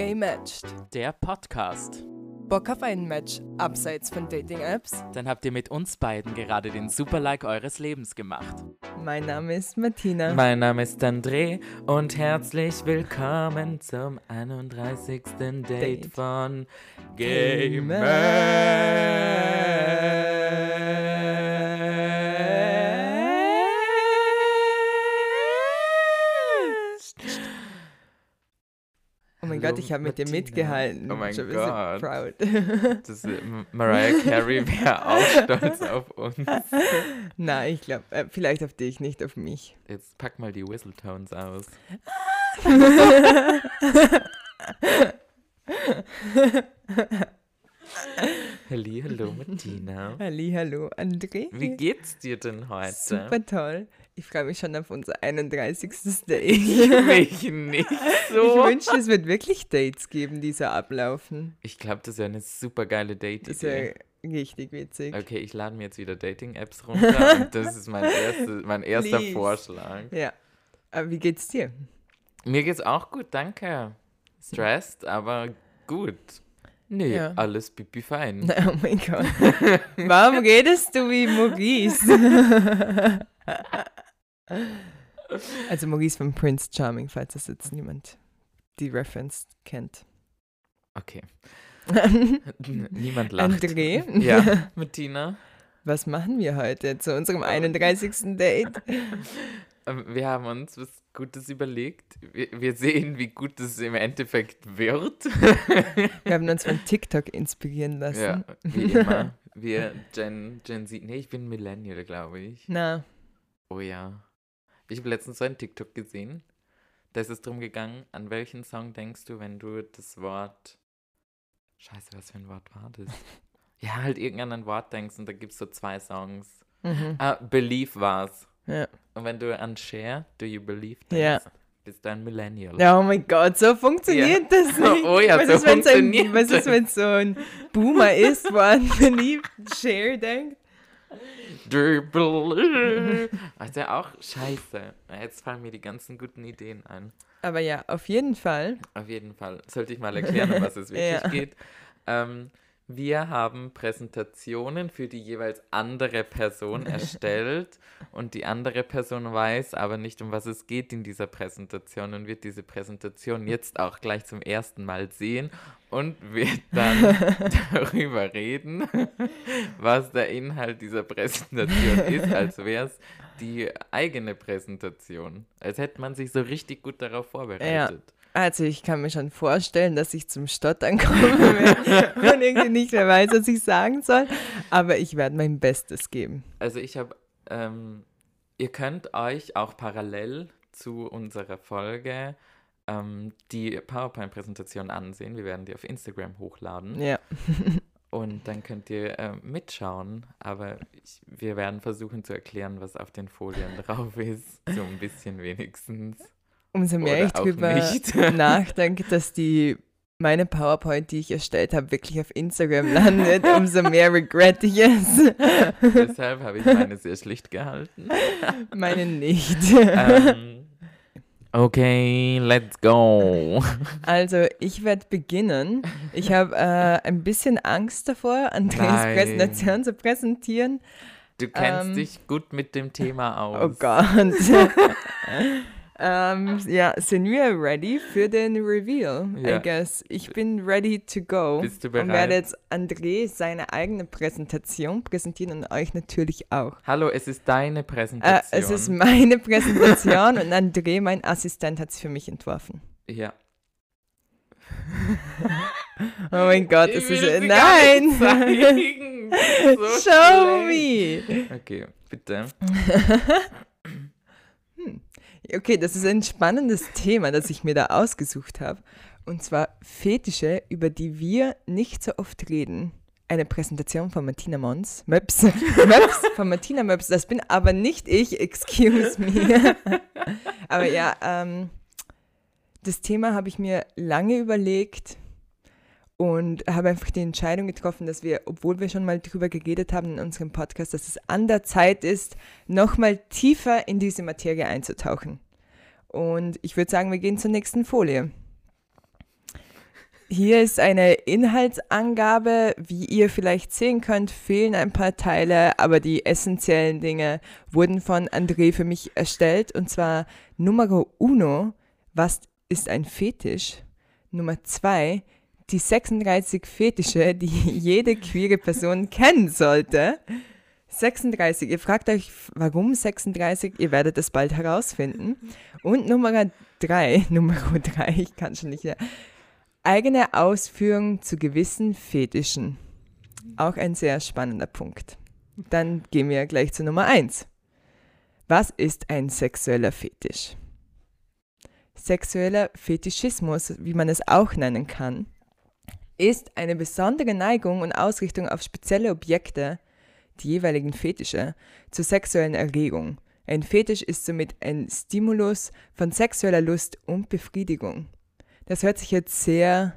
Gay Matched. Der Podcast. Bock auf ein Match abseits von Dating-Apps? Dann habt ihr mit uns beiden gerade den Super-Like eures Lebens gemacht. Mein Name ist Martina. Mein Name ist André und herzlich willkommen zum 31. Date von Gay Oh mein Gott, ich habe mit dir mitgehalten. Oh mein Schon ein Gott. bisschen proud. Das Mariah Carey wäre auch stolz auf uns. Nein, ich glaube, vielleicht auf dich, nicht auf mich. Jetzt pack mal die Whistle-Tones aus. Hallo Martina. Hallo, André. Wie geht's dir denn heute? Super toll. Ich freue mich schon auf unser 31. Date. Ich mich nicht so. Ich wünschte, es wird wirklich Dates geben, die so ablaufen. Ich glaube, das wäre eine super geile Das Date-Idee. wäre richtig witzig. Okay, ich lade mir jetzt wieder Dating-Apps runter und das ist mein erster Please. Vorschlag. Ja. Aber wie geht's dir? Mir geht's auch gut, danke. Stressed, aber gut. Nee, Ja. alles pipi fein. Oh mein Gott. Warum redest du wie Maurice? Also Maurice von Prince Charming, falls das jetzt niemand die Reference kennt. Okay. Niemand lacht. André, Ja, Martina. was machen wir heute zu unserem 31. Date? Wir haben uns was Gutes überlegt. Wir sehen, wie gut es im Endeffekt wird. Wir haben uns von TikTok inspirieren lassen. Ja, wie immer. Wir Gen Z. Nee, ich bin Millennial, glaube ich. Na, Oh ja. Ich habe letztens so einen TikTok gesehen. Da ist es drum gegangen, an welchen Song denkst du, wenn du das Wort... Scheiße, was für ein Wort war das? Ja, halt irgendein Wort denkst und da gibt es so 2 Songs. Believe war's. ja. Und wenn du an Share, Do You Believe Ja. denkst, bist du ein Millennial. Ja, oh mein Gott, so funktioniert das nicht. Oh ja, was so ist, wenn's funktioniert was ist, das. wenn so ein Boomer ist, wo an beliebt Share denkt? Do you believe? Also auch scheiße. Jetzt fallen mir die ganzen guten Ideen ein. Aber ja, auf jeden Fall. Auf jeden Fall. Sollte ich mal erklären, um was es wirklich Ja. geht. Wir haben Präsentationen für die jeweils andere Person erstellt und die andere Person weiß aber nicht, um was es geht in dieser Präsentation und wird diese Präsentation jetzt auch gleich zum ersten Mal sehen und wird dann darüber reden, was der Inhalt dieser Präsentation ist, als wäre es die eigene Präsentation. Als hätte man sich so richtig gut darauf vorbereitet. Also ich kann mir schon vorstellen, dass ich zum Stottern komme und irgendwie nicht mehr weiß, was ich sagen soll. Aber ich werde mein Bestes geben. Also ich habe, ihr könnt euch auch parallel zu unserer Folge die PowerPoint-Präsentation ansehen. Wir werden die auf Instagram hochladen Ja. und dann könnt ihr mitschauen. Aber wir werden versuchen zu erklären, was auf den Folien drauf ist. So ein bisschen wenigstens. Umso mehr Oder ich auch drüber nicht. nachdenke, dass meine PowerPoint, die ich erstellt habe, wirklich auf Instagram landet, umso mehr regret ich es. Deshalb habe ich meine sehr schlicht gehalten. Meine nicht. Okay, let's go. Also, ich werde beginnen. Ich habe ein bisschen Angst davor, Andres Nein. Präsentation zu präsentieren. Du kennst dich gut mit dem Thema aus. Oh Gott. Ja, sind wir ready für den Reveal? Ja. I guess. Ich bin ready to go. Bist du Und bereit? werde jetzt André seine eigene Präsentation präsentieren und euch natürlich auch. Hallo, es ist deine Präsentation. Es ist meine Präsentation und André, mein Assistent, hat es für mich entworfen. Ja. Oh mein Gott, Ich es will ist... sie gar nicht Nein! zeigen. So Show schlecht. me! Okay, bitte. Okay, das ist ein spannendes Thema, das ich mir da ausgesucht habe. Und zwar Fetische, über die wir nicht so oft reden. Eine Präsentation von Martina Möps. Möps von Martina Möps. Das bin aber nicht ich, excuse me. Aber ja, das Thema habe ich mir lange überlegt und habe einfach die Entscheidung getroffen, dass wir, obwohl wir schon mal drüber geredet haben in unserem Podcast, dass es an der Zeit ist, nochmal tiefer in diese Materie einzutauchen. Und ich würde sagen, wir gehen zur nächsten Folie. Hier ist eine Inhaltsangabe. Wie ihr vielleicht sehen könnt, fehlen ein paar Teile, aber die essentiellen Dinge wurden von André für mich erstellt. Und zwar Numero uno, was ist ein Fetisch? Nummer 2, die 36 Fetische, die jede queere Person kennen sollte. 36, ihr fragt euch, warum 36? Ihr werdet es bald herausfinden. Und Nummer 3, ich kann schon nicht mehr. Eigene Ausführung zu gewissen Fetischen. Auch ein sehr spannender Punkt. Dann gehen wir gleich zu Nummer 1. Was ist ein sexueller Fetisch? Sexueller Fetischismus, wie man es auch nennen kann, ist eine besondere Neigung und Ausrichtung auf spezielle Objekte, die jeweiligen Fetische, zur sexuellen Erregung. Ein Fetisch ist somit ein Stimulus von sexueller Lust und Befriedigung. Das hört sich jetzt sehr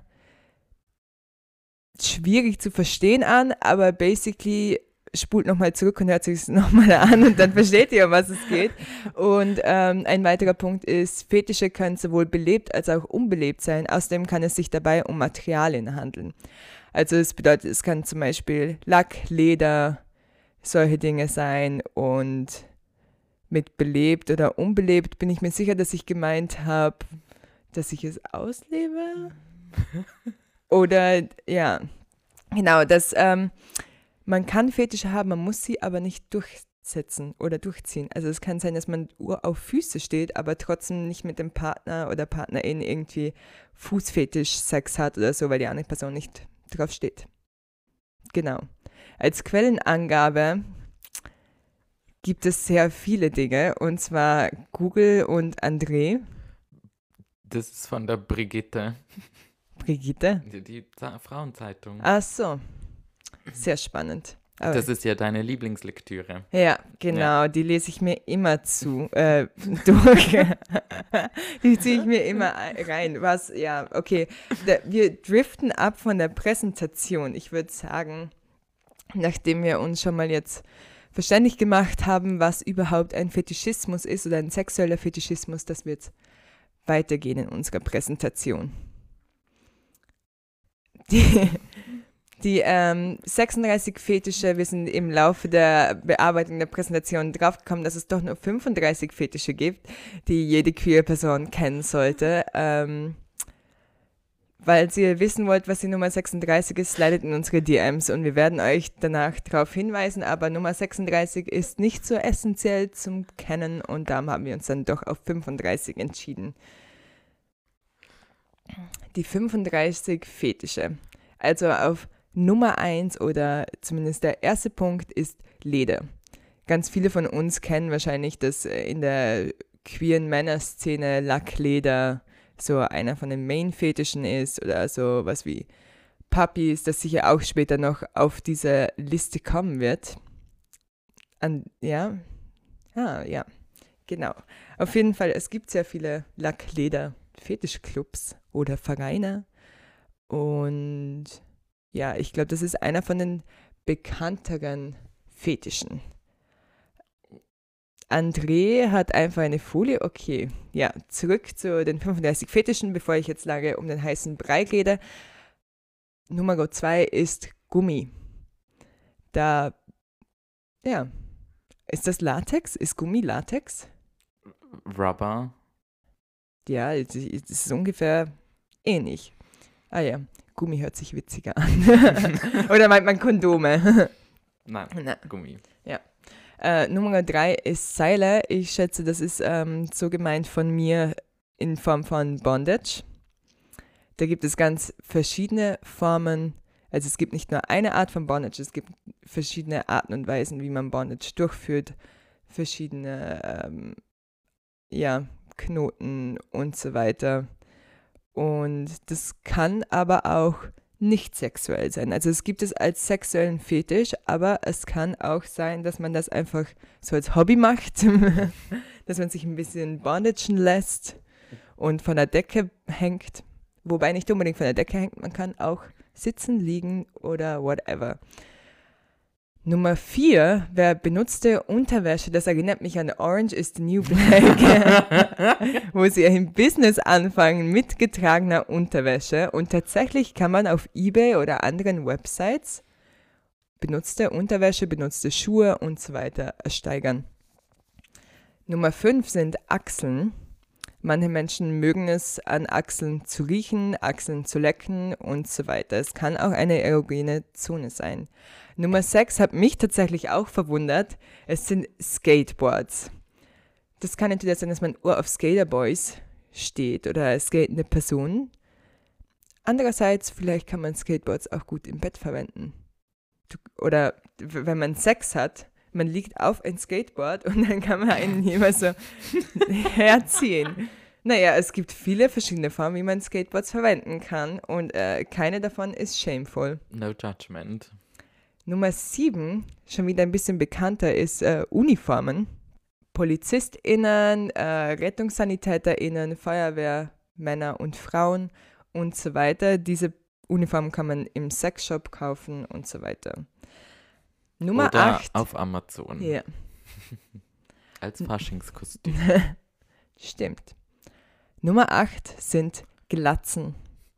schwierig zu verstehen an, aber basically spult nochmal zurück und hört sich es nochmal an und dann versteht ihr, um was es geht. Und ein weiterer Punkt ist, Fetische können sowohl belebt als auch unbelebt sein. Außerdem kann es sich dabei um Materialien handeln. Also es bedeutet, es kann zum Beispiel Lack, Leder, solche Dinge sein, und mit belebt oder unbelebt bin ich mir sicher, dass ich gemeint habe, dass ich es auslebe. Oder, ja, genau, man kann Fetische haben, man muss sie aber nicht durchsetzen oder durchziehen. Also es kann sein, dass man auf Füße steht, aber trotzdem nicht mit dem Partner oder Partnerin irgendwie Fußfetisch-Sex hat oder so, weil die andere Person nicht drauf steht. Genau. Als Quellenangabe gibt es sehr viele Dinge, und zwar Google und André. Das ist von der Brigitte. Brigitte? Die Frauenzeitung. Ach so. Sehr spannend. Aber das ist ja deine Lieblingslektüre. ja, genau, ja. Die lese ich mir immer durch. Die ziehe ich mir immer rein. Okay. Wir driften ab von der Präsentation. Ich würde sagen, nachdem wir uns schon mal jetzt verständlich gemacht haben, was überhaupt ein Fetischismus ist oder ein sexueller Fetischismus, dass wir jetzt weitergehen in unserer Präsentation. Die 36 Fetische, wir sind im Laufe der Bearbeitung der Präsentation draufgekommen, dass es doch nur 35 Fetische gibt, die jede queere Person kennen sollte. Weil ihr wissen wollt, was die Nummer 36 ist, slidet in unsere DMs und wir werden euch danach darauf hinweisen, aber Nummer 36 ist nicht so essentiell zum Kennen und darum haben wir uns dann doch auf 35 entschieden. Die 35 Fetische. Also auf Nummer 1 oder zumindest der erste Punkt ist Leder. Ganz viele von uns kennen wahrscheinlich, dass in der queeren Männerszene Lackleder so einer von den Main-Fetischen ist oder so was wie Puppies, das sicher auch später noch auf diese Liste kommen wird. Ja, genau. Auf jeden Fall, es gibt sehr viele Lackleder-Fetischclubs oder Vereine und ja, ich glaube, das ist einer von den bekannteren Fetischen. André hat einfach eine Folie. Okay, ja, zurück zu den 35 Fetischen, bevor ich jetzt lange um den heißen Brei rede. Nummer 2 ist Gummi. Ist das Latex? Ist Gummi Latex? Rubber. Ja, es ist ungefähr ähnlich. Ah ja, Gummi hört sich witziger an. Oder meint man Kondome? Nein, Gummi. Ja. Nummer 3 ist Seile. Ich schätze, das ist so gemeint von mir in Form von Bondage. Da gibt es ganz verschiedene Formen. Also es gibt nicht nur eine Art von Bondage, es gibt verschiedene Arten und Weisen, wie man Bondage durchführt. Verschiedene Knoten und so weiter. Und das kann aber auch nicht sexuell sein. Also es gibt es als sexuellen Fetisch, aber es kann auch sein, dass man das einfach so als Hobby macht, dass man sich ein bisschen bondagen lässt und von der Decke hängt. Wobei nicht unbedingt von der Decke hängt, man kann auch sitzen, liegen oder whatever. Nummer 4 wäre benutzte Unterwäsche. Das erinnert mich an Orange is the New Black, wo sie im Business anfangen mit getragener Unterwäsche. Und tatsächlich kann man auf eBay oder anderen Websites benutzte Unterwäsche, benutzte Schuhe und so weiter ersteigern. Nummer 5 sind Achseln. Manche Menschen mögen es, an Achseln zu riechen, Achseln zu lecken und so weiter. Es kann auch eine erogene Zone sein. Nummer 6 hat mich tatsächlich auch verwundert. Es sind Skateboards. Das kann entweder sein, dass man auf Skaterboys steht oder skatende Personen. Andererseits, vielleicht kann man Skateboards auch gut im Bett verwenden. Oder wenn man Sex hat, man liegt auf ein Skateboard und dann kann man einen immer so herziehen. Naja, es gibt viele verschiedene Formen, wie man Skateboards verwenden kann und keine davon ist shameful. No judgment. Nummer 7, schon wieder ein bisschen bekannter, ist Uniformen. PolizistInnen, RettungssanitäterInnen, Feuerwehrmänner und Frauen und so weiter. Diese Uniformen kann man im Sexshop kaufen und so weiter. Nummer Oder 8. auf Amazon. Ja. Als Faschingskostüm. Stimmt. Nummer 8 sind Glatzen.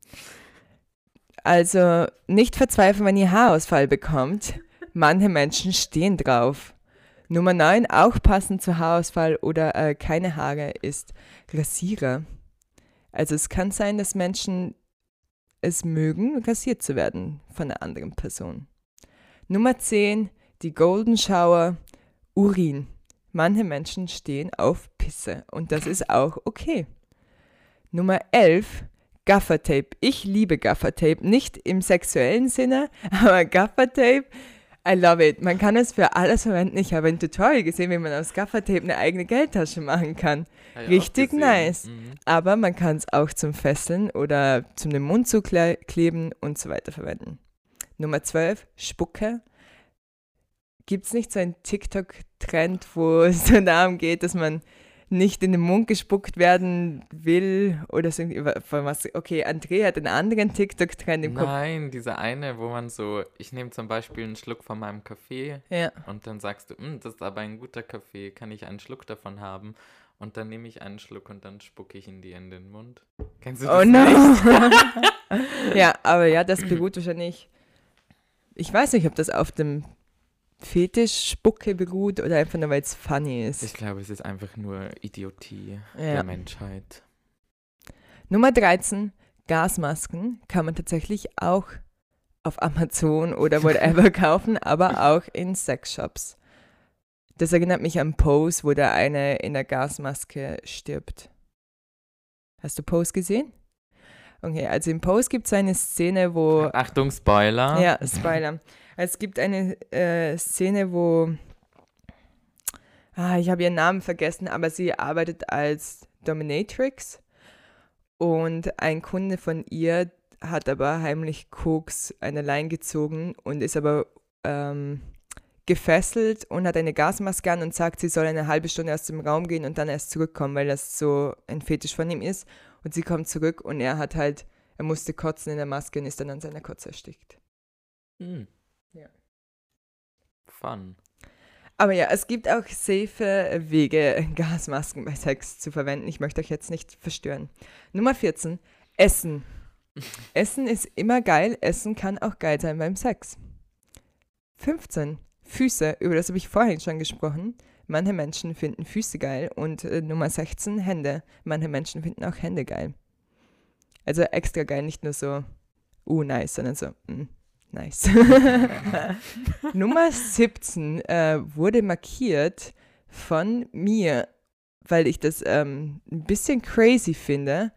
Also nicht verzweifeln, wenn ihr Haarausfall bekommt. Manche Menschen stehen drauf. Nummer 9, auch passend zu Haarausfall oder keine Haare, ist Rasierer. Also es kann sein, dass Menschen es mögen, rasiert zu werden von einer anderen Person. Nummer 10, die Golden Shower, Urin. Manche Menschen stehen auf Pisse und das ist auch okay. Nummer 11, Gaffertape. Ich liebe Gaffertape, nicht im sexuellen Sinne, aber Gaffertape, I love it. Man kann es für alles verwenden. Ich habe ein Tutorial gesehen, wie man aus Gaffertape eine eigene Geldtasche machen kann. Richtig nice. Mhm. Aber man kann es auch zum Fesseln oder zum den Mund zukleben und so weiter verwenden. Nummer 12, Spucke. Gibt es nicht so einen TikTok-Trend, wo es so darum geht, dass man nicht in den Mund gespuckt werden will oder so? Okay, André hat einen anderen TikTok-Trend im Kopf. Nein, dieser eine, wo man so, ich nehme zum Beispiel einen Schluck von meinem Kaffee und dann sagst du, das ist aber ein guter Kaffee, kann ich einen Schluck davon haben? Und dann nehme ich einen Schluck und dann spucke ich ihn dir in den Mund. Kennst du das nicht? Ja, aber ja, das beruht wahrscheinlich, ich weiß nicht, ob das auf dem Fetisch-Spucke beruht oder einfach nur, weil es funny ist. Ich glaube, es ist einfach nur Idiotie der Menschheit. Nummer 13, Gasmasken kann man tatsächlich auch auf Amazon oder whatever kaufen, aber auch in Sexshops. Das erinnert mich an Pose, wo der eine in der Gasmaske stirbt. Hast du Pose gesehen? Okay, also in Pose gibt es eine Szene, wo... Achtung, Spoiler. Ja, Spoiler. Es gibt eine Szene, wo... ich habe ihren Namen vergessen, aber sie arbeitet als Dominatrix und ein Kunde von ihr hat aber heimlich Koks eine Line gezogen und ist aber gefesselt und hat eine Gasmaske an und sagt, sie soll eine halbe Stunde aus dem Raum gehen und dann erst zurückkommen, weil das so ein Fetisch von ihm ist. Und sie kommt zurück und er musste kotzen in der Maske und ist dann an seiner Kotze erstickt. Ja. Fun. Aber ja, es gibt auch safe Wege, Gasmasken bei Sex zu verwenden. Ich möchte euch jetzt nicht verstören. Nummer 14, Essen. Essen ist immer geil. Essen kann auch geil sein beim Sex. 15, Füße. Über das habe ich vorhin schon gesprochen. Manche Menschen finden Füße geil. Und Nummer 16, Hände. Manche Menschen finden auch Hände geil. Also extra geil, nicht nur so, nice, sondern so, nice. Nummer 17 wurde markiert von mir, weil ich das ein bisschen crazy finde.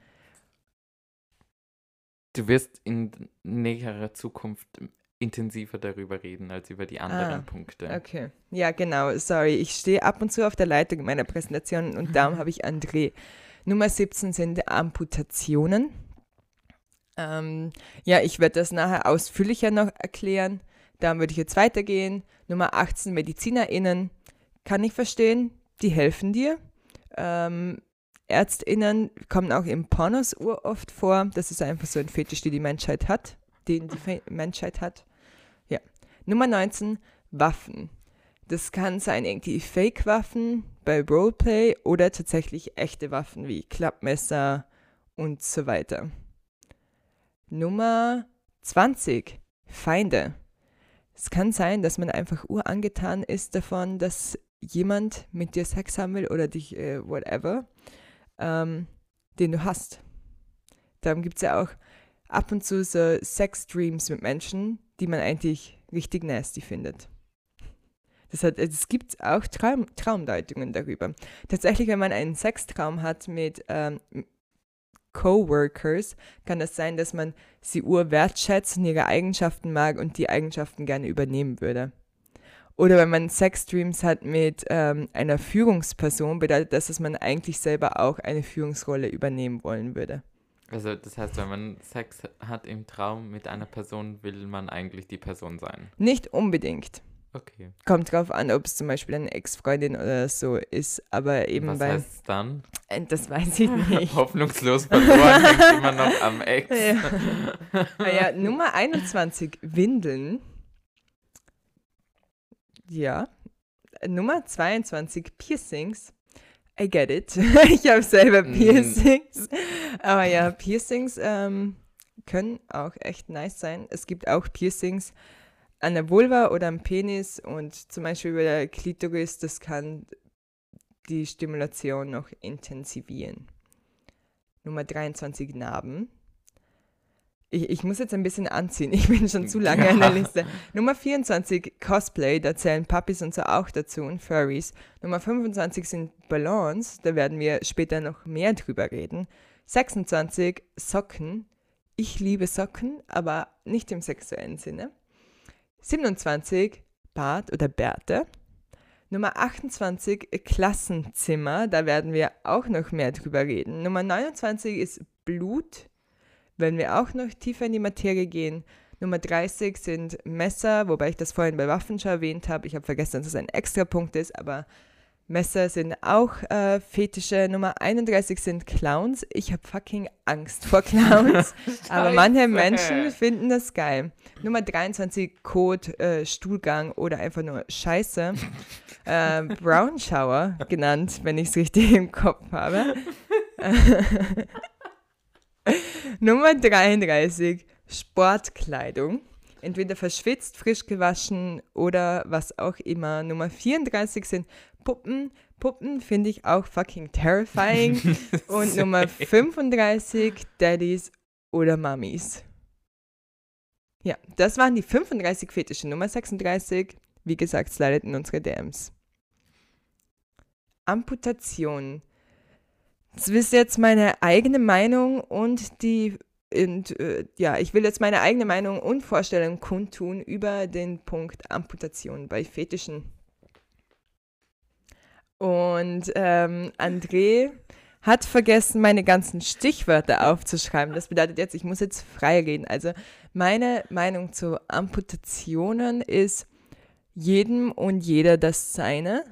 Du wirst in näherer Zukunft intensiver darüber reden, als über die anderen Punkte. Okay, ja genau, sorry. Ich stehe ab und zu auf der Leitung in meiner Präsentation und darum habe ich André. Nummer 17 sind Amputationen. Ich werde das nachher ausführlicher noch erklären. Dann würde ich jetzt weitergehen. Nummer 18, MedizinerInnen. Kann ich verstehen, die helfen dir. ÄrztInnen kommen auch im Pornos oft vor. Das ist einfach so ein Fetisch, den die Menschheit hat. Ja. Nummer 19, Waffen. Das kann sein irgendwie Fake-Waffen bei Roleplay oder tatsächlich echte Waffen wie Klappmesser und so weiter. Nummer 20. Feinde. Es kann sein, dass man einfach urangetan ist davon, dass jemand mit dir Sex haben will oder dich, whatever, den du hast. Darum gibt es ja auch ab und zu so Sex-Dreams mit Menschen, die man eigentlich richtig nasty findet. Es gibt auch Traumdeutungen darüber. Tatsächlich, wenn man einen Sextraum hat mit Coworkers, kann das sein, dass man sie wertschätzt und ihre Eigenschaften mag und die Eigenschaften gerne übernehmen würde. Oder wenn man Sexdreams hat mit einer Führungsperson, bedeutet das, dass man eigentlich selber auch eine Führungsrolle übernehmen wollen würde. Also das heißt, wenn man Sex hat im Traum mit einer Person, will man eigentlich die Person sein? Nicht unbedingt. Okay. Kommt drauf an, ob es zum Beispiel eine Ex-Freundin oder so ist, aber eben Was heißt es dann? Das weiß ich nicht. Hoffnungslos verloren, hängt immer noch am Ex. Ja. Naja, Nummer 21, Windeln. Ja. Nummer 22, Piercings. I get it. Ich habe selber Piercings. Aber ja, Piercings können auch echt nice sein. Es gibt auch Piercings an der Vulva oder am Penis und zum Beispiel über der Klitoris, das kann die Stimulation noch intensivieren. Nummer 23, Narben. Ich muss jetzt ein bisschen anziehen, ich bin schon zu lange in der Liste. Nummer 24, Cosplay, da zählen Puppies und so auch dazu und Furries. Nummer 25 sind Ballons, da werden wir später noch mehr drüber reden. 26, Socken. Ich liebe Socken, aber nicht im sexuellen Sinne. 27, Bart oder Bärte. Nummer 28, Klassenzimmer, da werden wir auch noch mehr drüber reden. Nummer 29 ist Blut, wenn wir auch noch tiefer in die Materie gehen. Nummer 30 sind Messer, wobei ich das vorhin bei Waffen schon erwähnt habe. Ich habe vergessen, dass es ein extra Punkt ist, aber Messer sind auch Fetische. Nummer 31 sind Clowns. Ich habe fucking Angst vor Clowns, aber manche Menschen finden das geil. Nummer 23, Kot, Stuhlgang oder einfach nur Scheiße. Brown Shower genannt, wenn ich es richtig im Kopf habe. Nummer 33, Sportkleidung. Entweder verschwitzt, frisch gewaschen oder was auch immer. Nummer 34 sind Puppen. Puppen finde ich auch fucking terrifying. Und Nummer 35, Daddies oder Mummies. Ja, das waren die 35 Fetische. Nummer 36, wie gesagt, slidet in unsere DMs. Amputation. Das ist jetzt meine eigene Meinung ich will jetzt meine eigene Meinung und Vorstellung kundtun über den Punkt Amputation bei Fetischen. Und André hat vergessen, meine ganzen Stichwörter aufzuschreiben. Das bedeutet jetzt, ich muss jetzt frei reden. Also meine Meinung zu Amputationen ist, jedem und jeder das Seine.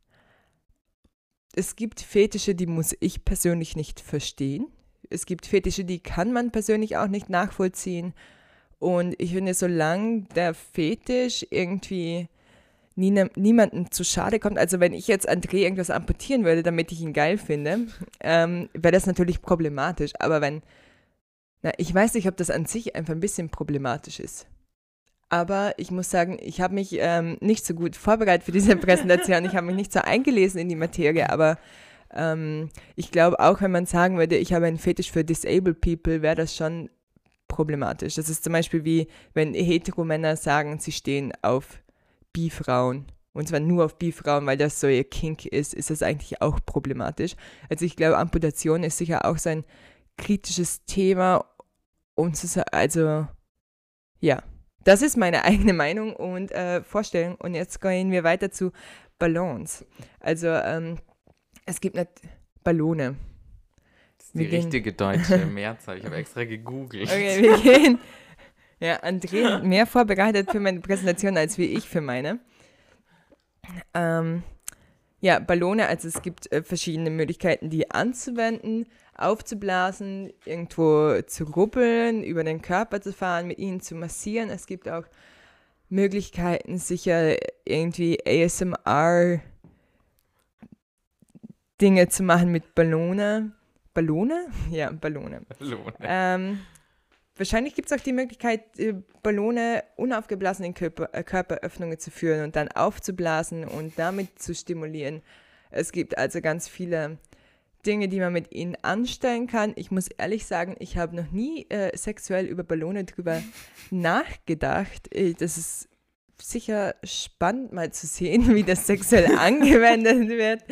Es gibt Fetische, die muss ich persönlich nicht verstehen. Es gibt Fetische, die kann man persönlich auch nicht nachvollziehen. Und ich finde, solange der Fetisch irgendwie niemandem zu schade kommt, also wenn ich jetzt André irgendwas amputieren würde, damit ich ihn geil finde, wäre das natürlich problematisch. Aber ich weiß nicht, ob das an sich einfach ein bisschen problematisch ist. Aber ich muss sagen, ich habe mich nicht so gut vorbereitet für diese Präsentation. Ich habe mich nicht so eingelesen in die Materie, aber ich glaube auch, wenn man sagen würde, ich habe einen Fetisch für Disabled People, wäre das schon problematisch. Das ist zum Beispiel wie, wenn Heteromänner sagen, sie stehen auf Bi-Frauen. Und zwar nur auf Bi-Frauen, weil das so ihr Kink ist das eigentlich auch problematisch. Also ich glaube, Amputation ist sicher auch so ein kritisches Thema. Also, ja. Das ist meine eigene Meinung und Vorstellung. Und jetzt gehen wir weiter zu Ballons. Also es gibt Ballone. Das ist die richtige deutsche Mehrzahl. Ich habe extra gegoogelt. Okay, wir gehen. Ja, André hat mehr vorbereitet für meine Präsentation als wie ich für meine. Ja, Ballone, also es gibt verschiedene Möglichkeiten, die anzuwenden, aufzublasen, irgendwo zu rubbeln, über den Körper zu fahren, mit ihnen zu massieren. Es gibt auch Möglichkeiten, sicher irgendwie ASMR-Dinge zu machen mit Ballone. Ballone? Ja, Ballone. Wahrscheinlich gibt es auch die Möglichkeit, Ballone unaufgeblasen in Körperöffnungen zu führen und dann aufzublasen und damit zu stimulieren. Es gibt also ganz viele Dinge, die man mit ihnen anstellen kann. Ich muss ehrlich sagen, ich habe noch nie sexuell über Ballone drüber nachgedacht. Das ist sicher spannend mal zu sehen, wie das sexuell angewendet wird.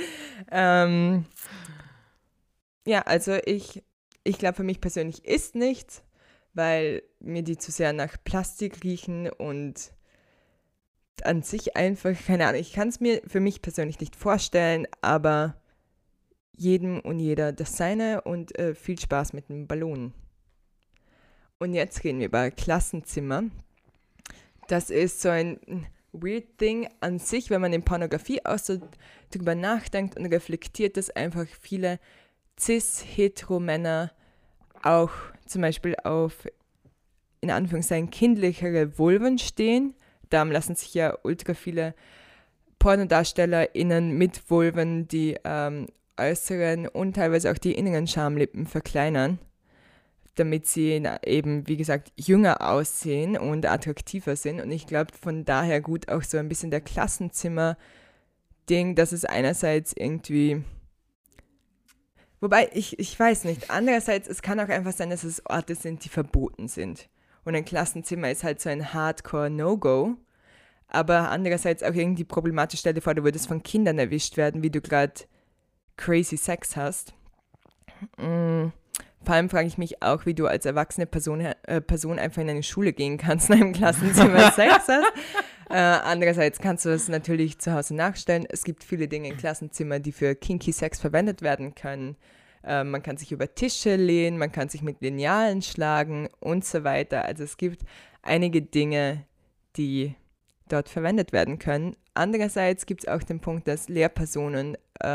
Ja, also ich glaube, für mich persönlich ist nichts, weil mir die zu sehr nach Plastik riechen und an sich einfach, keine Ahnung, ich kann es mir für mich persönlich nicht vorstellen, aber jedem und jeder das Seine und viel Spaß mit dem Ballon. Und jetzt reden wir über Klassenzimmer. Das ist so ein weird Ding an sich, wenn man in Pornografie auch so drüber nachdenkt und reflektiert, dass einfach viele cis-hetero-Männer auch zum Beispiel auf, in Anführungszeichen, kindlichere Vulven stehen. Darum lassen sich ja ultra viele PornodarstellerInnen mit Vulven die äußeren und teilweise auch die inneren Schamlippen verkleinern, damit sie eben, wie gesagt, jünger aussehen und attraktiver sind. Und ich glaube, von daher gut auch so ein bisschen der Klassenzimmer-Ding, dass es einerseits irgendwie, wobei, ich weiß nicht, andererseits, es kann auch einfach sein, dass es Orte sind, die verboten sind. Und ein Klassenzimmer ist halt so ein Hardcore-No-Go. Aber andererseits auch irgendwie problematisch, stell dir vor, du würdest von Kindern erwischt werden, wie du gerade crazy Sex hast. Vor allem frage ich mich auch, wie du als erwachsene Person einfach in eine Schule gehen kannst und in einem Klassenzimmer Sex hast. Andererseits kannst du es natürlich zu Hause nachstellen. Es gibt viele Dinge in Klassenzimmer, die für kinky Sex verwendet werden können. Man kann sich über Tische lehnen, man kann sich mit Linealen schlagen und so weiter. Also es gibt einige Dinge, die dort verwendet werden können. Andererseits gibt es auch den Punkt, dass Lehrpersonen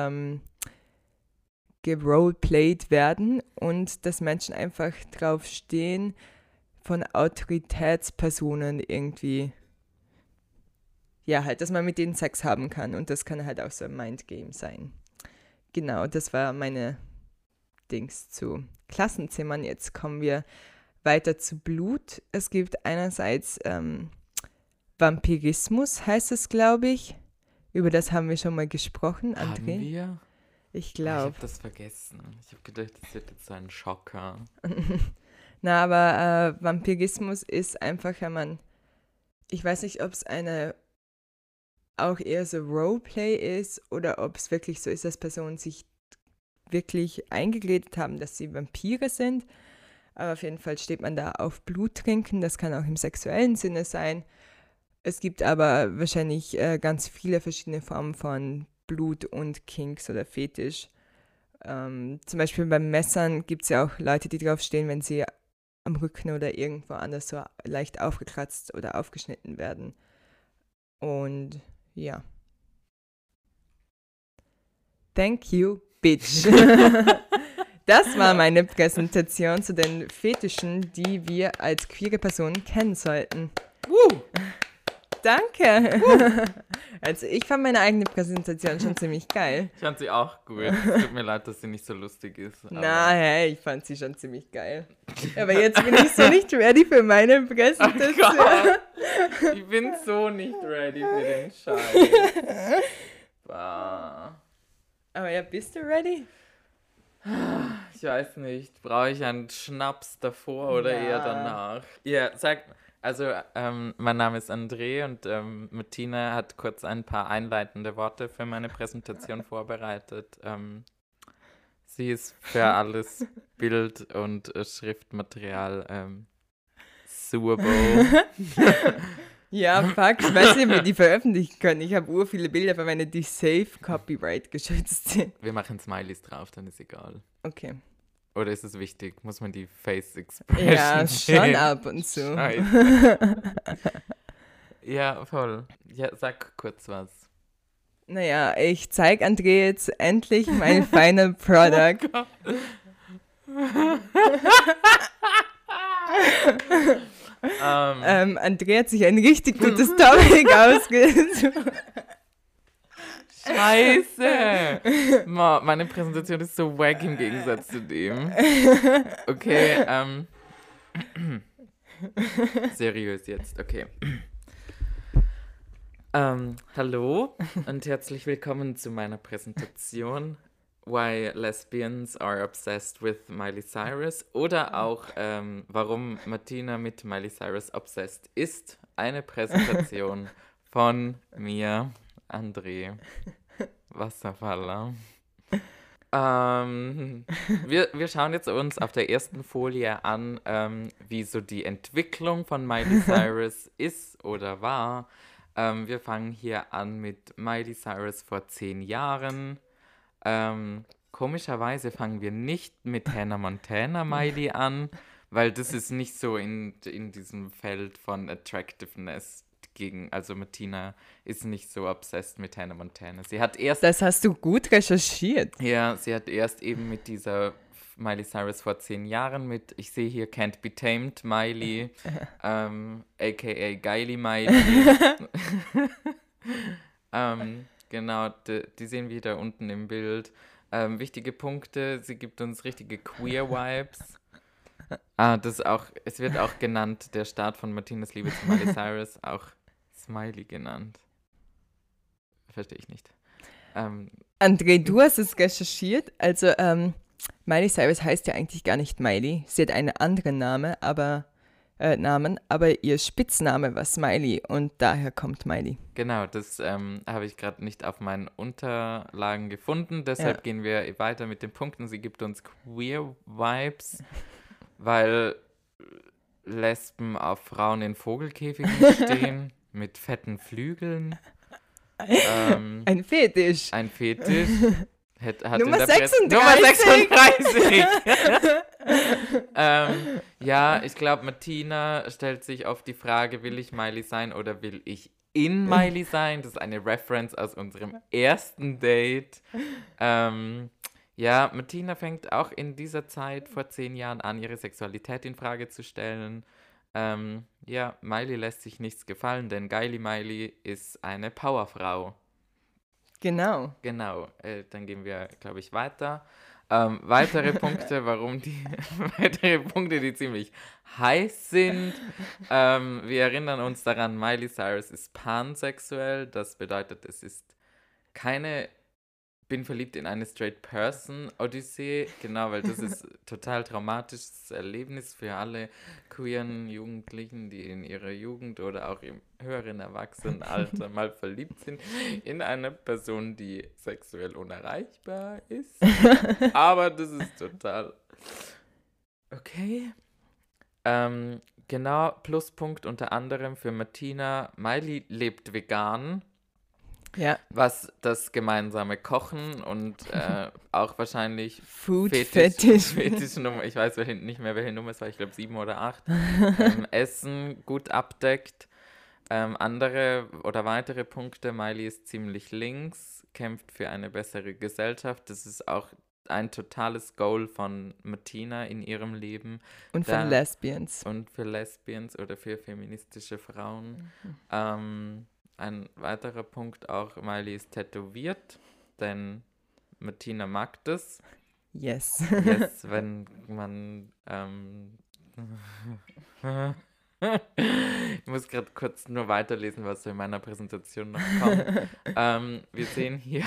geroleplayed werden und dass Menschen einfach drauf stehen, von Autoritätspersonen irgendwie, ja, halt, dass man mit denen Sex haben kann und das kann halt auch so ein Mindgame sein. Genau, das war meine Dings zu Klassenzimmern. Jetzt kommen wir weiter zu Blut. Es gibt einerseits Vampirismus, heißt es, glaube ich. Über das haben wir schon mal gesprochen, André. Haben wir? Ich Ich glaube. habe das vergessen. Ich habe gedacht, das wird jetzt so ein Schocker. Na, aber Vampirismus ist einfach, wenn man, ich weiß nicht, ob es eine auch eher so Roleplay ist oder ob es wirklich so ist, dass Personen sich wirklich eingeredet haben, dass sie Vampire sind. Aber auf jeden Fall steht man da auf Blut trinken. Das kann auch im sexuellen Sinne sein. Es gibt aber wahrscheinlich ganz viele verschiedene Formen von Blut und Kinks oder Fetisch. Zum Beispiel beim Messern gibt es ja auch Leute, die drauf stehen, wenn sie am Rücken oder irgendwo anders so leicht aufgekratzt oder aufgeschnitten werden. Und ja. Thank you, bitch. Das war meine Präsentation zu den Fetischen, die wir als queere Personen kennen sollten. Danke. Also ich fand meine eigene Präsentation schon ziemlich geil. Ich fand sie auch gut. Es tut mir leid, dass sie nicht so lustig ist. Na, hey, ich fand sie schon ziemlich geil. Aber jetzt bin ich so nicht ready für meine Präsentation. Oh, ich bin so nicht ready für den Scheiß. Bah. Aber ja, bist du ready? Ich weiß nicht. Brauche ich einen Schnaps davor oder eher danach? Ja, sag. Also, mein Name ist André und Martina hat kurz ein paar einleitende Worte für meine Präsentation vorbereitet. Sie ist für alles Bild- und Schriftmaterial Surbo. Ja, fuck, ich weiß nicht, ob wir die veröffentlichen können. Ich habe viele Bilder verwendet, die safe Copyright geschützt sind. Wir machen Smileys drauf, dann ist egal. Okay. Oder ist es wichtig? Muss man die Face Expression Ja, sehen? schon ab und zu. Scheiße. Ja, voll. Ja, sag kurz was. Naja, ich zeige André jetzt endlich mein Final Product. Andrea hat sich ein richtig gutes Topic ausgesucht. Scheiße! Meine Präsentation ist so wack im Gegensatz zu dem. Okay, seriös jetzt, okay. Hallo und herzlich willkommen zu meiner Präsentation Why Lesbians are Obsessed with Miley Cyrus oder auch warum Martina mit Miley Cyrus obsessed ist. Eine Präsentation von mir, André Wasserfaller. Wir schauen jetzt uns auf der ersten Folie an, wie so die Entwicklung von Miley Cyrus ist oder war. Wir fangen hier an mit Miley Cyrus vor 10 Jahren. Komischerweise fangen wir nicht mit Hannah Montana Miley an, weil das ist nicht so in diesem Feld von Attractiveness also Martina ist nicht so obsessed mit Hannah Montana. Das hast du gut recherchiert. Ja, sie hat erst eben mit dieser Miley Cyrus vor 10 Jahren ich sehe hier Can't Be Tamed Miley, aka Geily Miley. Genau, die sehen wir da unten im Bild. Wichtige Punkte, sie gibt uns richtige Queer-Vibes. Es wird auch genannt, der Start von Martinas Liebe zu Miley Cyrus, auch Smiley genannt. Verstehe ich nicht. André, du hast es recherchiert. Also, Miley Cyrus heißt ja eigentlich gar nicht Miley. Sie hat einen anderen Namen, aber ihr Spitzname war Smiley und daher kommt Miley. Genau, das habe ich gerade nicht auf meinen Unterlagen gefunden. Deshalb gehen wir weiter mit den Punkten. Sie gibt uns Queer-Vibes, weil Lesben auf Frauen in Vogelkäfigen stehen, mit fetten Flügeln. Ein Fetisch. Ein Fetisch. Hat Nummer 36. Nummer 36. Ja, ich glaube, Martina stellt sich oft die Frage, will ich Miley sein oder will ich in Miley sein? Das ist eine Reference aus unserem ersten Date. Ja, Martina fängt auch in dieser Zeit vor 10 Jahren an, ihre Sexualität in Frage zu stellen. Ja, Miley lässt sich nichts gefallen, denn Geily Miley ist eine Powerfrau. Genau. Genau, dann gehen wir, glaube ich, weiter. Weitere Punkte, weitere Punkte, die ziemlich heiß sind. Wir erinnern uns daran, Miley Cyrus ist pansexuell. Das bedeutet, es ist keine bin verliebt in eine Straight Person Odyssee, genau, weil das ist total traumatisches Erlebnis für alle queeren Jugendlichen, die in ihrer Jugend oder auch im höheren Erwachsenenalter mal verliebt sind in eine Person, die sexuell unerreichbar ist. Aber das ist total okay. Genau, Pluspunkt unter anderem für Martina. Miley lebt vegan. Ja. Was das gemeinsame Kochen und auch wahrscheinlich Fetischnummer, ich weiß nicht mehr, welche Nummer es war, ich glaube 7 oder 8, Essen gut abdeckt. Andere oder weitere Punkte, Miley ist ziemlich links, kämpft für eine bessere Gesellschaft. Das ist auch ein totales Goal von Martina in ihrem Leben. Und von Lesbians. Und für Lesbians oder für feministische Frauen. Ein weiterer Punkt auch, Miley ist tätowiert, denn Martina mag das. Yes. Yes, wenn man ich muss gerade kurz nur weiterlesen, was so in meiner Präsentation noch kommt. Wir sehen hier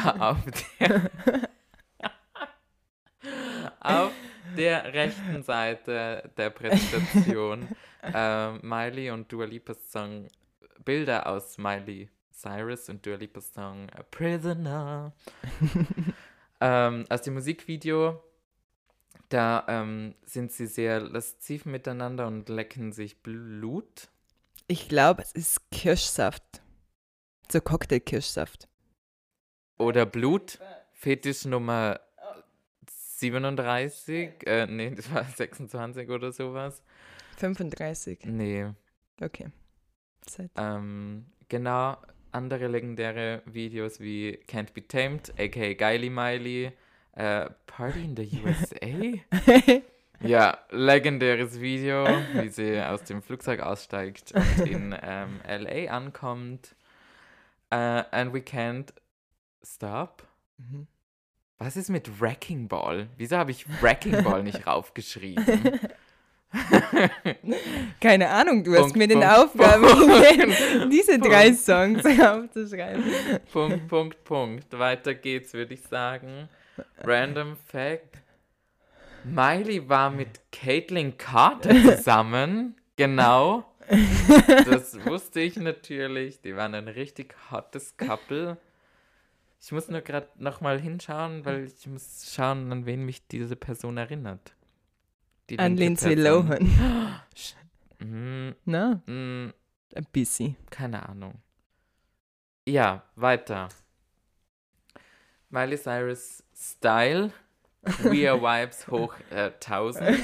auf der rechten Seite der Präsentation Miley und Dua Lipa's Song Bilder aus Miley Cyrus und Dua Lipa's Song A Prisoner. Aus dem Musikvideo, da sind sie sehr lasziv miteinander und lecken sich Blut. Ich glaube, es ist Kirschsaft. So Cocktail-Kirschsaft. Oder Blut. Fetisch Nummer 37. Nee, das war 26 oder sowas. 35. Nee. Okay. Genau, andere legendäre Videos wie Can't Be Tamed, aka Geily Miley, Party in the USA, Ja, legendäres Video, wie sie aus dem Flugzeug aussteigt und in LA ankommt. And we can't stop. Mhm. Was ist mit Wrecking Ball? Wieso habe ich Wrecking Ball nicht raufgeschrieben? Keine Ahnung, du hast Punkt, mir den Punkt, Aufgabe gegeben, Punkt. diese 3 Songs aufzuschreiben. Punkt. Weiter geht's, würde ich sagen. Random Fact. Miley war mit Caitlyn Carter zusammen. Genau. Das wusste ich natürlich. Die waren ein richtig hottes Couple. Ich muss nur gerade nochmal hinschauen, weil ich muss schauen, an wen mich diese Person erinnert. Die An linke Lindsay Person. Lohan. Na, Mm, ein bisschen. keine Ahnung. Ja, weiter. Miley Cyrus Style. Queer Vibes hoch 1000.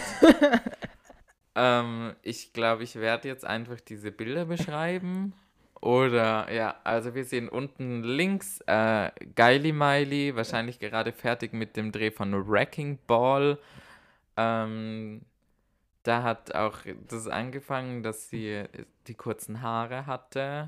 Ich glaube, ich werde jetzt einfach diese Bilder beschreiben. Oder, ja, also wir sehen unten links Geily Miley, wahrscheinlich gerade fertig mit dem Dreh von Wrecking Ball. Da hat auch das angefangen, dass sie die kurzen Haare hatte.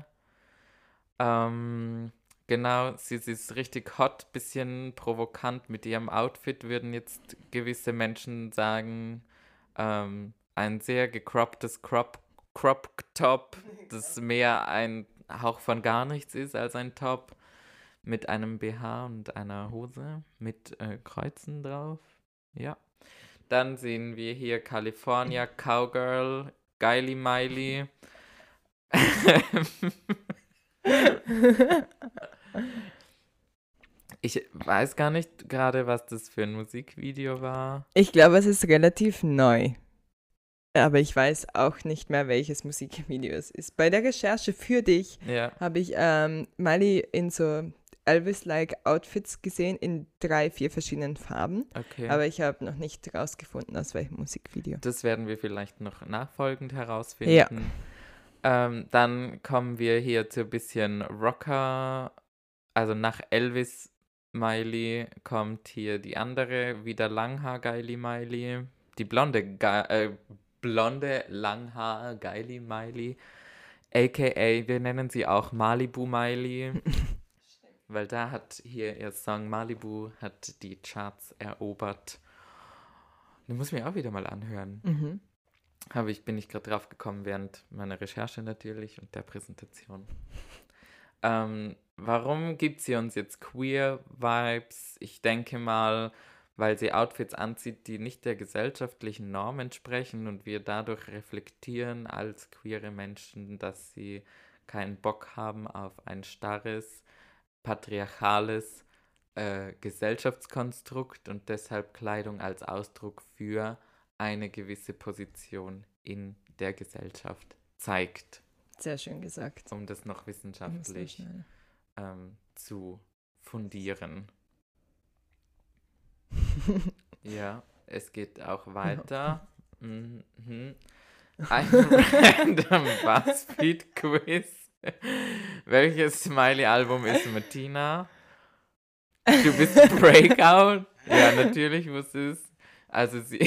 Genau, sie ist richtig hot, bisschen provokant mit ihrem Outfit, würden jetzt gewisse Menschen sagen. Ein sehr gecropptes Crop-Top, das mehr ein Hauch von gar nichts ist als ein Top, mit einem BH und einer Hose mit Kreuzen drauf. Ja. Dann sehen wir hier California Cowgirl, Geily Miley. Ich weiß gar nicht gerade, was das für ein Musikvideo war. Ich glaube, es ist relativ neu. Aber ich weiß auch nicht mehr, welches Musikvideo es ist. Bei der Recherche für dich Ja. habe ich Miley in so Elvis-like Outfits gesehen in 3, 4 verschiedenen Farben. Okay. Aber ich habe noch nicht rausgefunden, aus welchem Musikvideo. Das werden wir vielleicht noch nachfolgend herausfinden. Dann kommen wir hier zu ein bisschen Rocker. Also nach Elvis Miley kommt hier die andere, wieder Langhaar-Geily Miley. Die blonde Langhaar-Geily Miley. A.k.a. wir nennen sie auch Malibu Miley. Weil da hat hier ihr Song Malibu hat die Charts erobert. Den muss ich mir auch wieder mal anhören. Mhm. Bin ich gerade drauf gekommen während meiner Recherche natürlich und der Präsentation. Warum gibt sie uns jetzt Queer Vibes? Ich denke mal, weil sie Outfits anzieht, die nicht der gesellschaftlichen Norm entsprechen und wir dadurch reflektieren als queere Menschen, dass sie keinen Bock haben auf ein starres, patriarchales Gesellschaftskonstrukt und deshalb Kleidung als Ausdruck für eine gewisse Position in der Gesellschaft zeigt, Sehr schön gesagt. um das noch wissenschaftlich zu fundieren. Ja, es geht auch weiter. Mhm. Ein random BuzzFeed-Quiz. Welches Smiley-Album ist Martina? Du bist Breakout? Ja, natürlich wusste es. Also sie...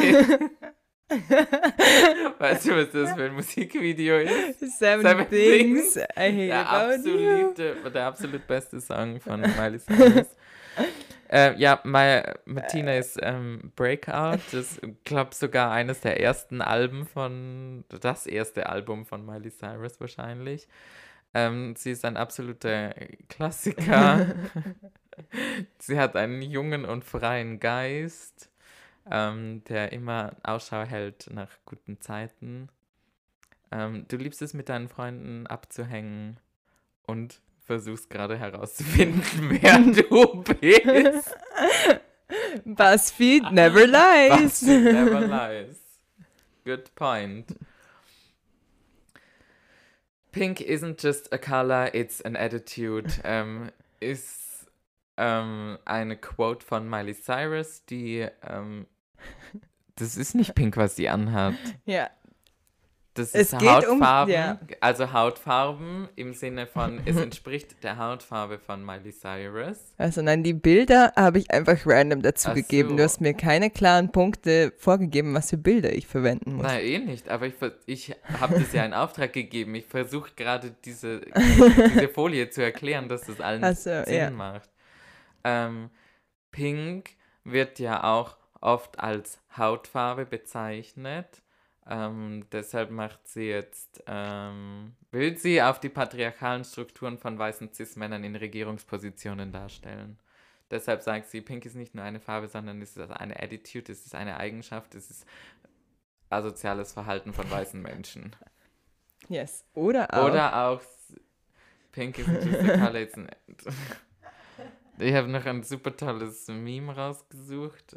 Weißt du, was das für ein Musikvideo ist? Seven Things I Hate About You. Der absolut beste Song von Miley Cyrus. Ja, Martina ist Breakout. Das glaube sogar eines der ersten Alben das erste Album von Miley Cyrus wahrscheinlich. Sie ist ein absoluter Klassiker. Sie hat einen jungen und freien Geist, der immer Ausschau hält nach guten Zeiten. Du liebst es, mit deinen Freunden abzuhängen und versuchst gerade herauszufinden, wer du bist. BuzzFeed never lies. BuzzFeed never lies. Good point. Pink isn't just a color, it's an attitude. Ist eine Quote von Miley Cyrus, die das ist nicht pink, was sie anhat. Ja. Das Es ist geht Hautfarben, ja. also Hautfarben im Sinne von, es entspricht der Hautfarbe von Miley Cyrus. Also nein, die Bilder habe ich einfach random dazu Ach gegeben. Du so. hast mir keine klaren Punkte vorgegeben, was für Bilder ich verwenden muss. Nein, eh nicht, aber ich habe das ja in Auftrag gegeben. Ich versuche gerade diese Folie zu erklären, dass das allen Ach so, Sinn ja. macht. Pink wird ja auch oft als Hautfarbe bezeichnet. Deshalb will sie auf die patriarchalen Strukturen von weißen Cis-Männern in Regierungspositionen darstellen. Deshalb sagt sie, Pink ist nicht nur eine Farbe, sondern es ist eine Attitude, es ist eine Eigenschaft, es ist asoziales Verhalten von weißen Menschen. Yes. Oder auch. Pink isn't just a color, it's an... Ich habe noch ein super tolles Meme rausgesucht.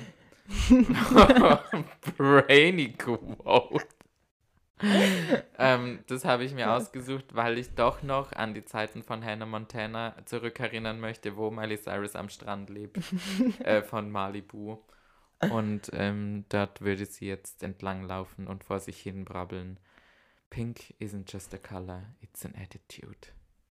Brainy Quote. Das habe ich mir ausgesucht, weil ich doch noch an die Zeiten von Hannah Montana zurückerinnern möchte, wo Miley Cyrus am Strand lebt, von Malibu. Und dort würde sie jetzt entlang laufen und vor sich hin brabbeln. Pink isn't just a color, it's an attitude.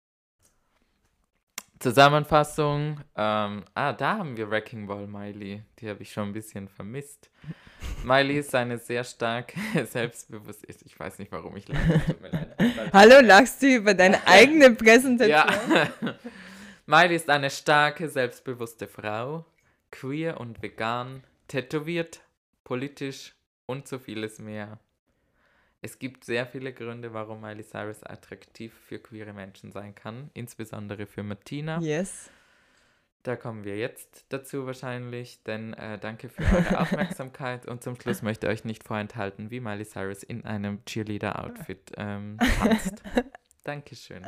Zusammenfassung, da haben wir Wrecking Ball Miley, die habe ich schon ein bisschen vermisst. Miley ist eine sehr starke, selbstbewusste, ich weiß nicht, warum ich lache, tut mir leid. Hallo, lachst du über deine eigene Präsentation? Ja. Miley ist eine starke, selbstbewusste Frau, queer und vegan, tätowiert, politisch und so vieles mehr. Es gibt sehr viele Gründe, warum Miley Cyrus attraktiv für queere Menschen sein kann, insbesondere für Martina. Yes. Da kommen wir jetzt dazu wahrscheinlich, denn danke für eure Aufmerksamkeit und zum Schluss möchte ich euch nicht vorenthalten, wie Miley Cyrus in einem Cheerleader-Outfit tanzt. Dankeschön.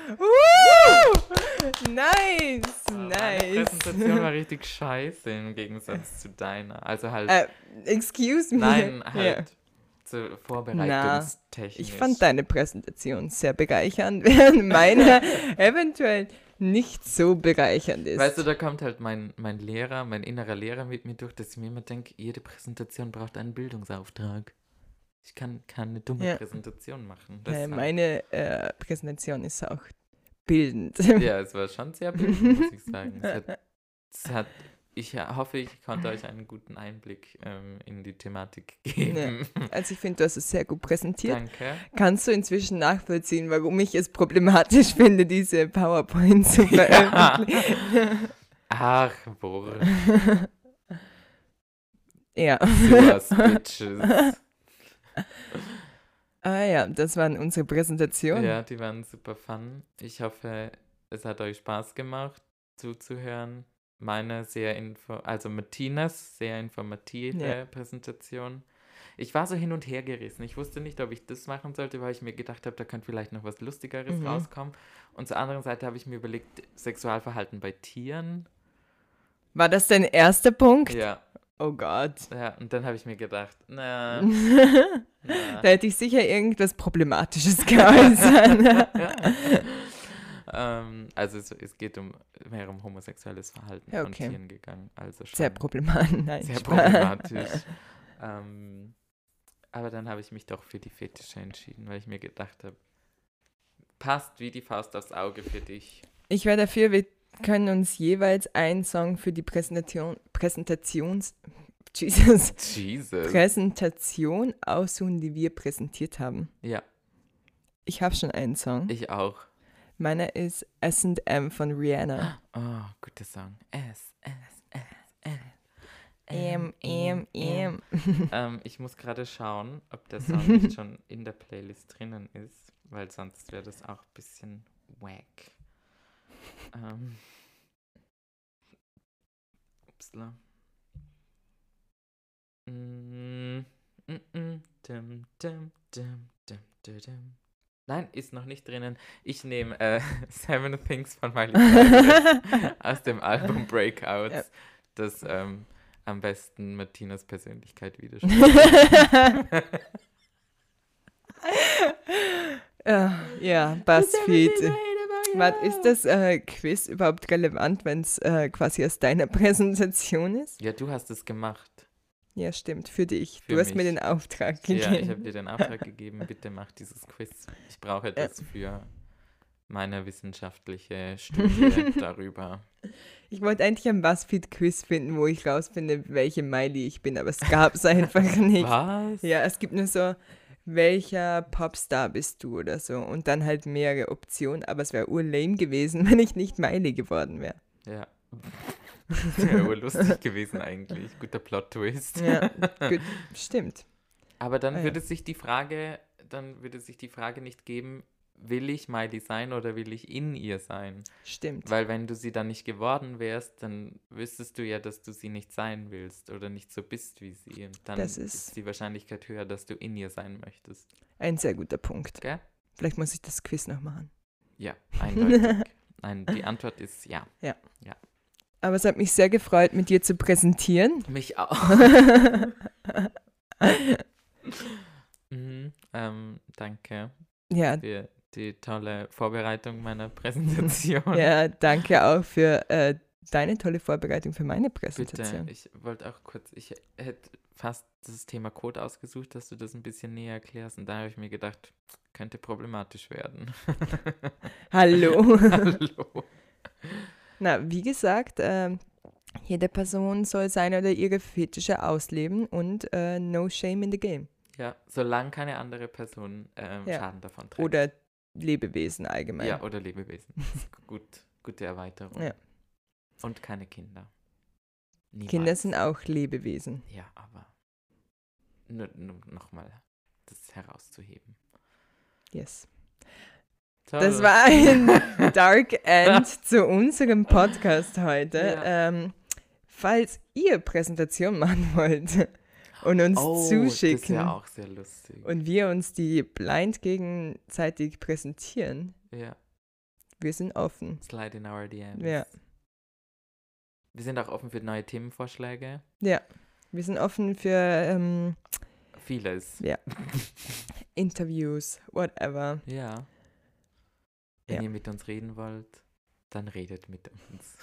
Nice, Meine Präsentation war richtig scheiße im Gegensatz zu deiner. Also halt, Excuse me. nein, halt Ja. zur Vorbereitungstechnisch. Ich fand deine Präsentation sehr bereichernd, während meine eventuell nicht so bereichernd ist. Weißt du, da kommt halt mein Lehrer, mein innerer Lehrer mit mir durch, dass ich mir immer denke, jede Präsentation braucht einen Bildungsauftrag. Ich kann keine dumme Präsentation machen. Meine Präsentation ist auch bildend. Ja, es war schon sehr bildend, muss ich sagen. Ich hoffe, ich konnte euch einen guten Einblick in die Thematik geben. Ja. Also ich finde, du hast es sehr gut präsentiert. Danke. Kannst du inzwischen nachvollziehen, warum ich es problematisch finde, diese PowerPoint zu veröffentlichen? Ach, wurscht. Ja. Sowas, Bitches. Ja, das waren unsere Präsentationen. Ja, die waren super fun. Ich hoffe, es hat euch Spaß gemacht, zuzuhören. Also Martinas sehr informative Präsentation. Ich war so hin und her gerissen. Ich wusste nicht, ob ich das machen sollte, weil ich mir gedacht habe, da könnte vielleicht noch was Lustigeres rauskommen. Und zur anderen Seite habe ich mir überlegt, Sexualverhalten bei Tieren. War das dein erster Punkt? Ja. Oh Gott. Ja, und dann habe ich mir gedacht, Da hätte ich sicher irgendwas Problematisches geäußert. Also es geht mehr um homosexuelles Verhalten von Tieren gegangen. Also schon sehr problematisch. Nein, sehr problematisch. Aber dann habe ich mich doch für die Fetische entschieden, weil ich mir gedacht habe, passt wie die Faust aufs Auge für dich. Ich wäre dafür, wir können uns jeweils einen Song für die Präsentation aussuchen, die wir präsentiert haben. Ja. Ich habe schon einen Song. Ich auch. Meiner ist S&M von Rihanna. Oh, guter Song. Ich muss gerade schauen, ob der Song nicht schon in der Playlist drinnen ist, weil sonst wäre das auch ein bisschen wack. Upsla. Nein, ist noch nicht drinnen. Ich nehme Seven Things von Miley Cyrus aus dem Album Breakouts, das am besten Martinas Persönlichkeit widerspiegelt. Ja, BuzzFeed. Ist das Quiz überhaupt relevant, wenn es quasi aus deiner Präsentation ist? Ja, du hast es gemacht. Ja, stimmt, für dich. Für Du hast mir mich. den Auftrag Ja, ich habe gegeben. dir den Auftrag gegeben, bitte mach dieses Quiz. Ich brauche das für meine wissenschaftliche Studie darüber. Ich wollte eigentlich ein BuzzFeed-Quiz finden, wo ich rausfinde, welche Miley ich bin, aber es gab es einfach nicht. Was? Ja, es gibt nur so, welcher Popstar bist du oder so und dann halt mehrere Optionen, aber es wäre urlame gewesen, wenn ich nicht Miley geworden wäre. Ja. Das wäre wohl lustig gewesen eigentlich. Guter Plot-Twist. Ja, gut, stimmt. Aber dann ja. würde sich die Frage nicht geben, will ich Miley sein oder will ich in ihr sein? Stimmt. Weil wenn du sie dann nicht geworden wärst, dann wüsstest du ja, dass du sie nicht sein willst oder nicht so bist wie sie. Und dann Das ist die Wahrscheinlichkeit höher, dass du in ihr sein möchtest. Ein sehr guter Punkt. Gell? Vielleicht muss ich das Quiz noch machen. Ja, eindeutig. Die Antwort ist ja. Aber es hat mich sehr gefreut, mit dir zu präsentieren. Mich auch. Danke Ja, für die tolle Vorbereitung meiner Präsentation. ja, danke auch für deine tolle Vorbereitung für meine Bitte, Präsentation. ich wollte auch kurz, ich hätte fast das Thema Code ausgesucht, dass du das ein bisschen näher erklärst und da habe ich mir gedacht, könnte problematisch werden. Hallo. Hallo. Na, wie gesagt, jede Person soll seine oder ihre Fetische ausleben und no shame in the game. Ja, solange keine andere Person Schaden davon trägt. Oder Lebewesen allgemein. Ja, oder Lebewesen. Das ist gute Erweiterung. Ja. Und keine Kinder. Niemals. Kinder sind auch Lebewesen. Ja, aber nur nochmal das herauszuheben. Yes. Toll. Das war ein Dark End zu unserem Podcast heute. Ja. Falls ihr Präsentation machen wollt und uns zuschicken das wäre auch sehr lustig. und wir uns die blind gegenseitig präsentieren, Ja, wir sind offen. slide in our DMs. Ja. Wir sind auch offen für neue Themenvorschläge. Ja, wir sind offen für Vieles. ja. Interviews, whatever. Ja. Wenn Ja. ihr mit uns reden wollt, dann redet mit uns.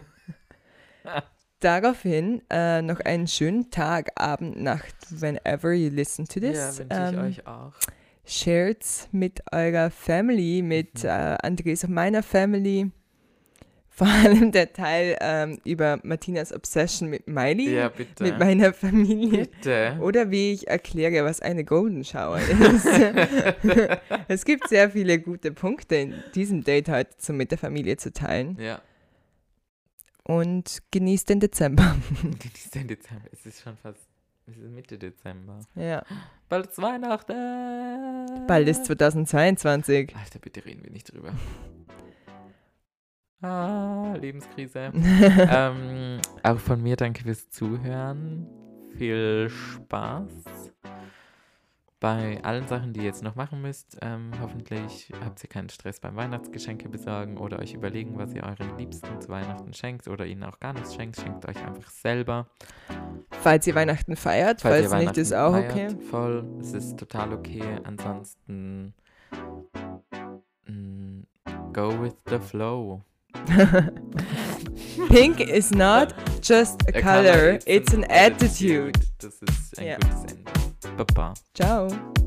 Daraufhin noch einen schönen Tag, Abend, Nacht, whenever you listen to this. Ja, wünsche ich euch auch. Shared's mit eurer Family, mit Andres und meiner Family. Vor allem der Teil über Martinas Obsession mit Miley, Ja, bitte. mit meiner Familie. Bitte. Oder wie ich erkläre, was eine Golden Shower ist. Es gibt sehr viele gute Punkte in diesem Date heute mit der Familie zu teilen. Ja. Und genießt den Dezember. Genießt den Dezember. Es ist Mitte Dezember. Ja. Bald ist Weihnachten. Bald ist 2022. Alter, bitte reden wir nicht drüber. Lebenskrise. Auch von mir danke fürs Zuhören. Viel Spaß bei allen Sachen, die ihr jetzt noch machen müsst. Hoffentlich habt ihr keinen Stress beim Weihnachtsgeschenke besorgen oder euch überlegen, was ihr euren Liebsten zu Weihnachten schenkt oder ihnen auch gar nichts schenkt. Schenkt euch einfach selber. Falls ihr Weihnachten feiert, falls ihr nicht, ist auch okay. Voll, es ist total okay. Ansonsten go with the flow. Pink is not just a color, it's an attitude. Das ist ein Ja. gutes Ende. Baba. Ciao.